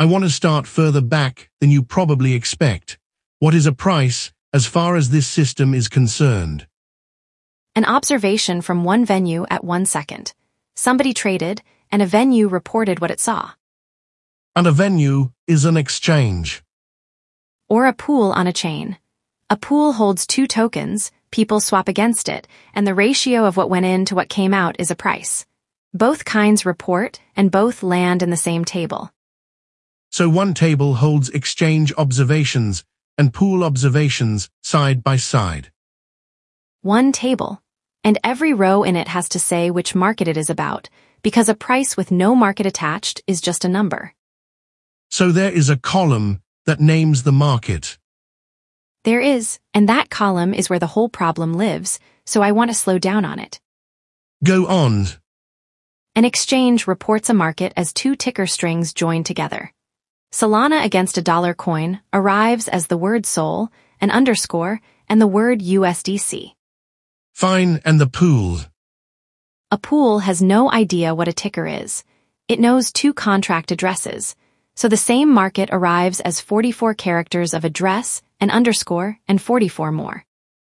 I want to start further back than you probably expect. What is a price as far as this system is concerned? An observation from one venue at 1 second. Somebody traded, and a venue reported what it saw. And a venue is an exchange. Or a pool on a chain. A pool holds 2 tokens, people swap against it, and the ratio of what went in to what came out is a price. Both kinds report, and both land in the same table. So one table holds exchange observations and pool observations side by side. One table. And every row in it has to say which market it is about, because a price with no market attached is just a number. So there is a column that names the market. There is, and that column is where the whole problem lives, so I want to slow down on it. Go on. An exchange reports a market as 2 ticker strings joined together. Solana against a dollar coin arrives as the word SOL, an underscore, and the word USDC. Fine, and the pool? A pool has no idea what a ticker is. It knows 2 contract addresses. So the same market arrives as 44 characters of address, an underscore, and 44 more.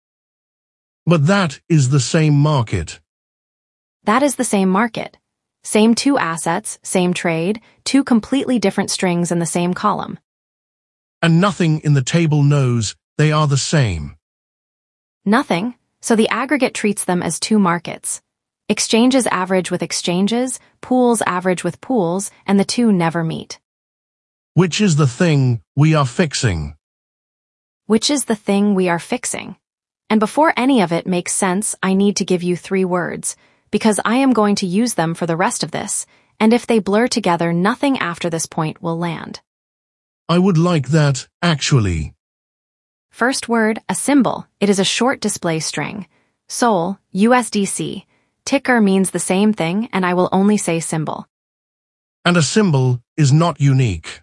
But that is the same market. That is the same market. Same 2 assets, same trade, 2 completely different strings in the same column. And nothing in the table knows they are the same. Nothing, so the aggregate treats them as 2 markets. Exchanges average with exchanges, pools average with pools, and the 2 never meet. Which is the thing we are fixing? Which is the thing we are fixing? And before any of it makes sense, I need to give you 3 words, because I am going to use them for the rest of this, and if they blur together, nothing after this point will land. I would like that, actually. First word, a symbol. It is a short display string. SOL, USDC. Ticker means the same thing, and I will only say symbol. And a symbol is not unique.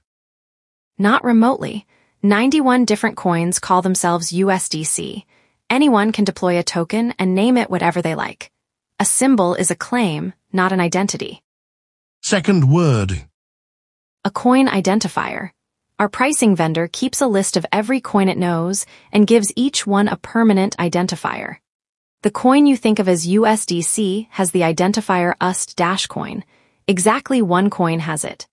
Not remotely. 91 different coins call themselves USDC. Anyone can deploy a token and name it whatever they like. A symbol is a claim, not an identity. Second word. A coin identifier. Our pricing vendor keeps a list of every coin it knows and gives each one a permanent identifier. The coin you think of as USDC has the identifier USD-coin. Exactly 1 coin has it.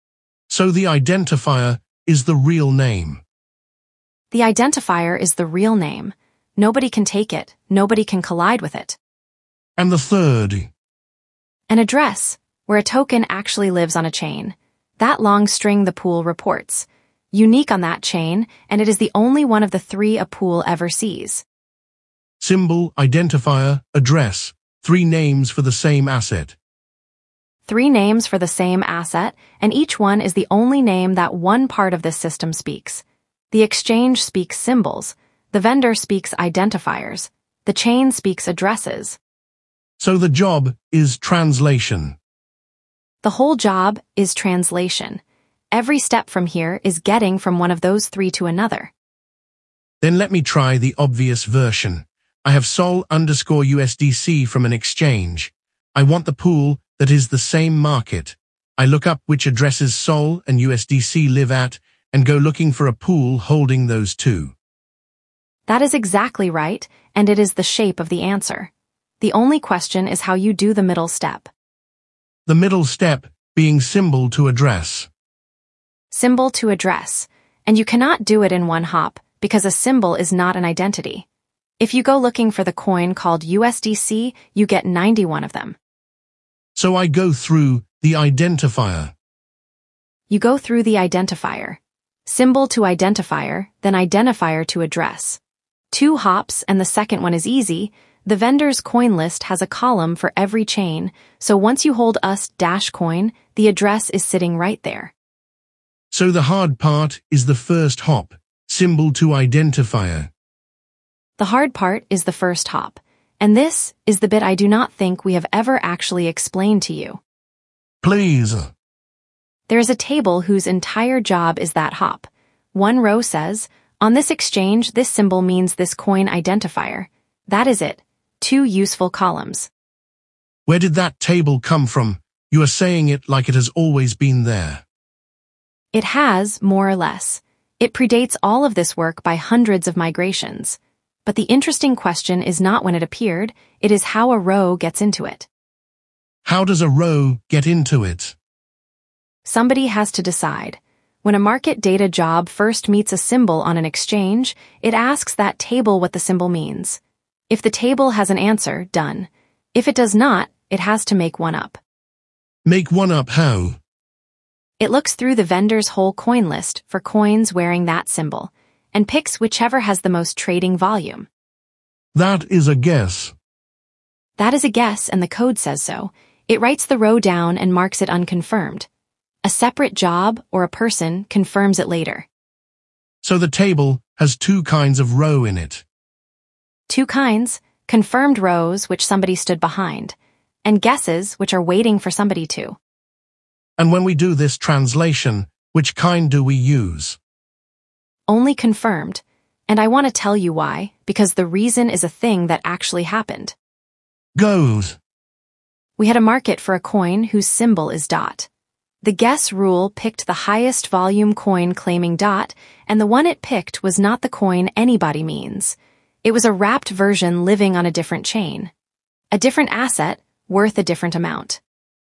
So the identifier is the real name. The identifier is the real name. Nobody can take it, nobody can collide with it. And the third. An address, where a token actually lives on a chain. That long string the pool reports. Unique on that chain, and it is the only one of the 3 a pool ever sees. Symbol, identifier, address. 3 names for the same asset. 3 names for the same asset, and each one is the only name that one part of this system speaks. The exchange speaks symbols. The vendor speaks identifiers. The chain speaks addresses. So the job is translation. The whole job is translation. Every step from here is getting from one of those 3 to another. Then let me try the obvious version. I have SOL_USDC from an exchange. I want the pool that is the same market. I look up which addresses SOL and USDC live at and go looking for a pool holding those 2. That is exactly right, and it is the shape of the answer. The only question is how you do the middle step. The middle step being symbol to address. Symbol to address. And you cannot do it in one hop, because a symbol is not an identity. If you go looking for the coin called USDC, you get 91 of them. So I go through the identifier. You go through the identifier. Symbol to identifier, then identifier to address. 2 hops, and the second one is easy. The vendor's coin list has a column for every chain, so once you hold USD-coin, the address is sitting right there. So the hard part is the first hop, symbol to identifier. The hard part is the first hop, and this is the bit I do not think we have ever actually explained to you. Please. There is a table whose entire job is that hop. One row says, on this exchange, this symbol means this coin identifier. That is it. 2 useful columns. Where did that table come from? You are saying it like it has always been there. It has, more or less. It predates all of this work by hundreds of migrations. But the interesting question is not when it appeared, it is how a row gets into it. How does a row get into it? Somebody has to decide. When a market data job first meets a symbol on an exchange, it asks that table what the symbol means. If the table has an answer, done. If it does not, it has to make one up. Make one up how? It looks through the vendor's whole coin list for coins wearing that symbol, and picks whichever has the most trading volume. That is a guess. That is a guess, and the code says so. It writes the row down and marks it unconfirmed. A separate job or a person confirms it later. So the table has two kinds of row in it. Two kinds, confirmed rows which somebody stood behind, and guesses which are waiting for somebody to. And when we do this translation, which kind do we use? Only confirmed, and I want to tell you why, because the reason is a thing that actually happened. Goes. We had a market for a coin whose symbol is dot. The guess rule picked the highest volume coin claiming dot, and the one it picked was not the coin anybody means. It was a wrapped version living on a different chain. A different asset, worth a different amount.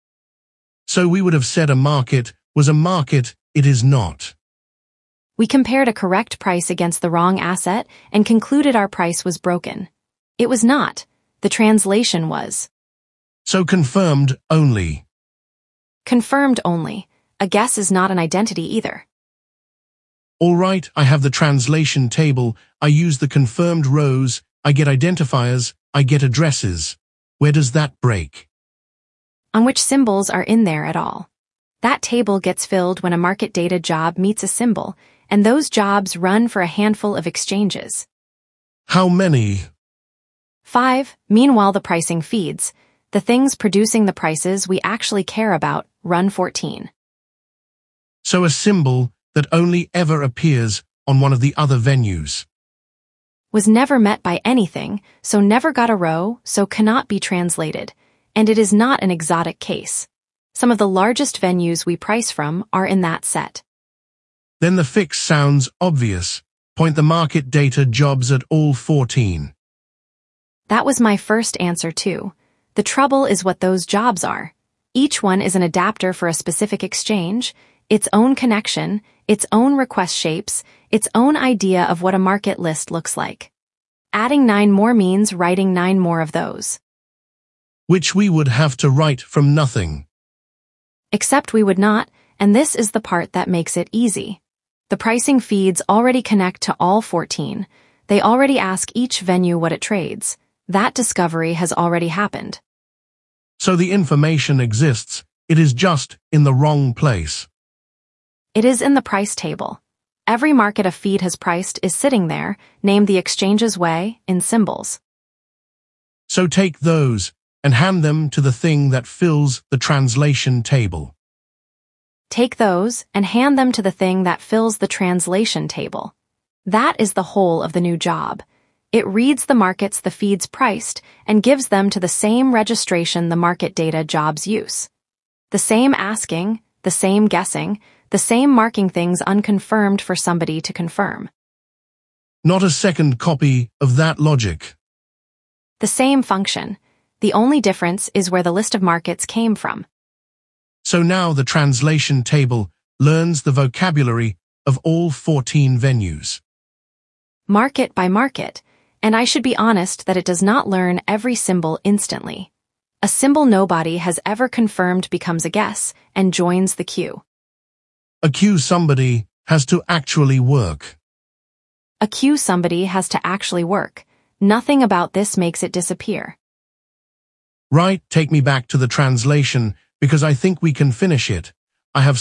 So we would have said a market was a market, it is not. We compared a correct price against the wrong asset and concluded our price was broken. It was not. The translation was. So confirmed only. Confirmed only. A guess is not an identity either. All right, I have the translation table, I use the confirmed rows, I get identifiers, I get addresses. Where does that break? On which symbols are in there at all. That table gets filled when a market data job meets a symbol, and those jobs run for a handful of exchanges. How many? 5. Meanwhile, the pricing feeds. The things producing the prices we actually care about run 14. So a symbol that only ever appears on one of the other venues. Was never met by anything, so never got a row, so cannot be translated. And it is not an exotic case. Some of the largest venues we price from are in that set. Then the fix sounds obvious. Point the market data jobs at all 14. That was my first answer too. The trouble is what those jobs are. Each one is an adapter for a specific exchange, its own connection, its own request shapes, its own idea of what a market list looks like. Adding 9 more means writing 9 more of those. Which we would have to write from nothing. Except we would not, and this is the part that makes it easy. The pricing feeds already connect to all 14. They already ask each venue what it trades. That discovery has already happened. So the information exists, it is just in the wrong place. It is in the price table. Every market a feed has priced is sitting there, named the exchange's way, in symbols. So take those and hand them to the thing that fills the translation table. Take those and hand them to the thing that fills the translation table. That is the whole of the new job. It reads the markets the feeds priced and gives them to the same registration the market data jobs use. The same asking, the same guessing, the same marking things unconfirmed for somebody to confirm. Not a second copy of that logic. The same function. The only difference is where the list of markets came from. So now the translation table learns the vocabulary of all 14 venues. Market by market. And I should be honest that it does not learn every symbol instantly. A symbol nobody has ever confirmed becomes a guess and joins the queue. A queue somebody has to actually work. A queue somebody has to actually work. Nothing about this makes it disappear. Right, take me back to the translation because I think we can finish it. I have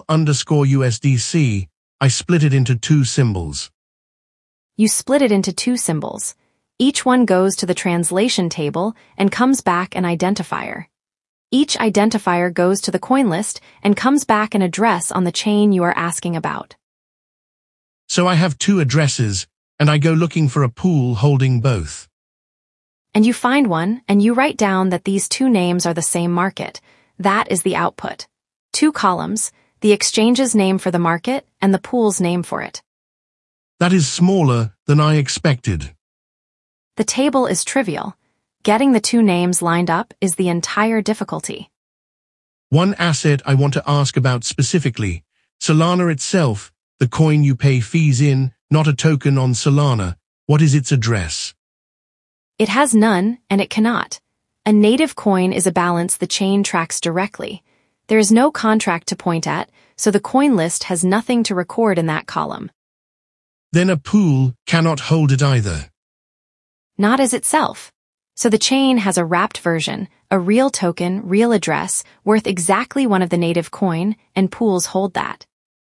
sol_USDC. I split it into 2 symbols. You split it into 2 symbols. Each one goes to the translation table and comes back an identifier. Each identifier goes to the coin list and comes back an address on the chain you are asking about. So I have 2 addresses, and I go looking for a pool holding both. And you find one, and you write down that these 2 names are the same market. That is the output. 2 columns, the exchange's name for the market and the pool's name for it. That is smaller than I expected. The table is trivial. Getting the two names lined up is the entire difficulty. One asset I want to ask about specifically, Solana itself, the coin you pay fees in, not a token on Solana. What is its address? It has none, and it cannot. A native coin is a balance the chain tracks directly. There is no contract to point at, so the coin list has nothing to record in that column. Then a pool cannot hold it either. Not as itself. So the chain has a wrapped version, a real token, real address, worth exactly one of the native coin, and pools hold that.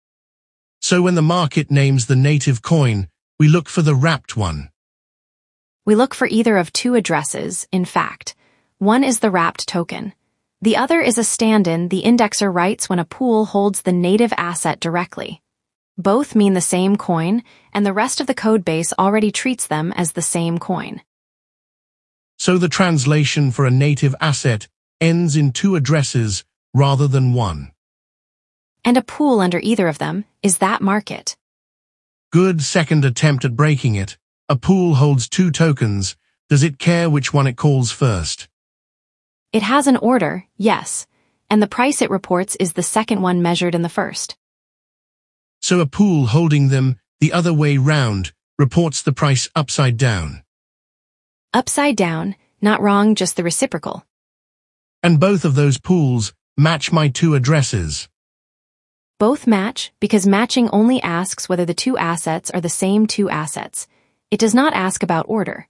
So when the market names the native coin, we look for the wrapped one. We look for either of two addresses, in fact. One is the wrapped token. The other is a stand-in the indexer writes when a pool holds the native asset directly. Both mean the same coin, and the rest of the codebase already treats them as the same coin. So the translation for a native asset ends in two addresses rather than one. And a pool under either of them is that market. Good second attempt at breaking it. A pool holds two tokens. Does it care which one it calls first? It has an order, yes, and the price it reports is the second one measured in the first. So a pool holding them the other way round reports the price upside down. Upside down, not wrong, just the reciprocal. And both of those pools match my two addresses. Both match because matching only asks whether the two assets are the same two assets. It does not ask about order.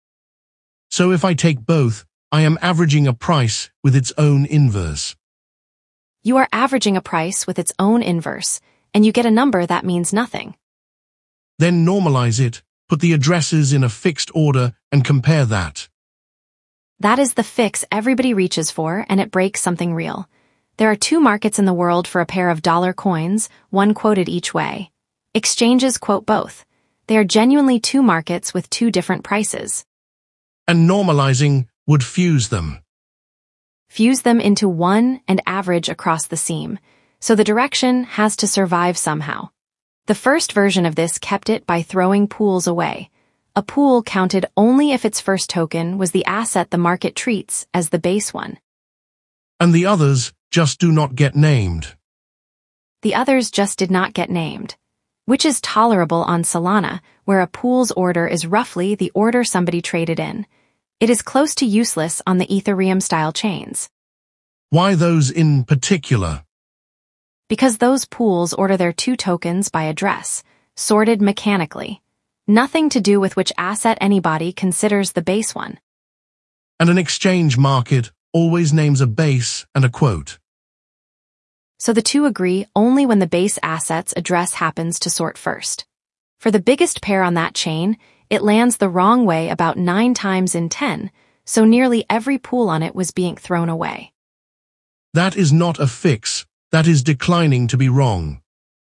So if I take both, I am averaging a price with its own inverse. You are averaging a price with its own inverse, and you get a number that means nothing. Then normalize it, put the addresses in a fixed order, and compare that. That is the fix everybody reaches for, and it breaks something real. There are two markets in the world for a pair of dollar coins, one quoted each way. Exchanges quote both. They are genuinely two markets with two different prices. And normalizing would fuse them. Fuse them into one and average across the seam. So the direction has to survive somehow. The first version of this kept it by throwing pools away. A pool counted only if its first token was the asset the market treats as the base one. And the others just do not get named. The others just did not get named, which is tolerable on Solana, where a pool's order is roughly the order somebody traded in. It is close to useless on the Ethereum-style chains. Why those in particular? Because those pools order their two tokens by address, sorted mechanically. Nothing to do with which asset anybody considers the base one. And an exchange market always names a base and a quote. So the two agree only when the base asset's address happens to sort first. For the biggest pair on that chain, it lands the wrong way about 9 times in 10, so nearly every pool on it was being thrown away. That is not a fix. That is declining to be wrong.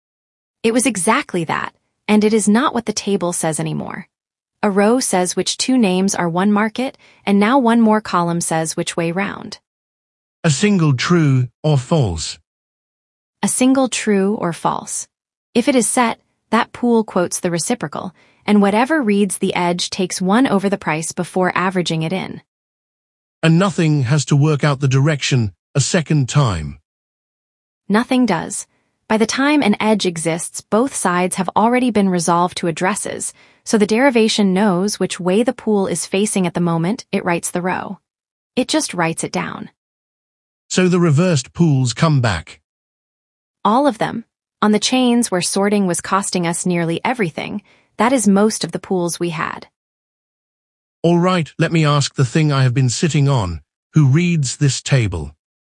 It was exactly that, and it is not what the table says anymore. A row says which two names are one market, and now one more column says which way round. A single true or false. A single true or false. If it is set, that pool quotes the reciprocal, and whatever reads the edge takes 1 over the price before averaging it in. And nothing has to work out the direction a second time. Nothing does. By the time an edge exists, both sides have already been resolved to addresses, so the derivation knows which way the pool is facing at the moment it writes the row. It just writes it down. So the reversed pools come back. All of them. On the chains where sorting was costing us nearly everything, that is most of the pools we had. All right, let me ask the thing I have been sitting on. Who reads this table?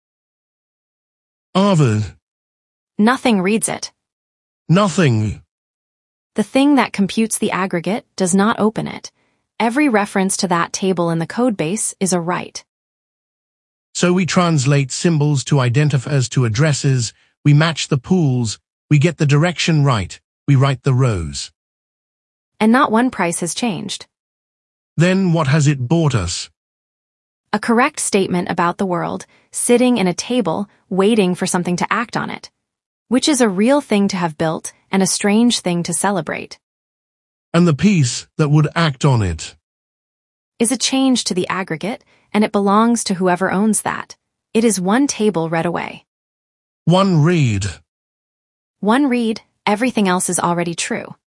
Arvid. Nothing reads it. Nothing. The thing that computes the aggregate does not open it. Every reference to that table in the codebase is a write. So we translate symbols to identifiers to addresses, we match the pools, we get the direction right, we write the rows. And not one price has changed. Then what has it bought us? A correct statement about the world, sitting in a table, waiting for something to act on it. which is a real thing to have built and a strange thing to celebrate, And the piece that would act on it. is a change to the aggregate, and it belongs to whoever owns that. It is one table read away. One reed. One reed, everything else is already true.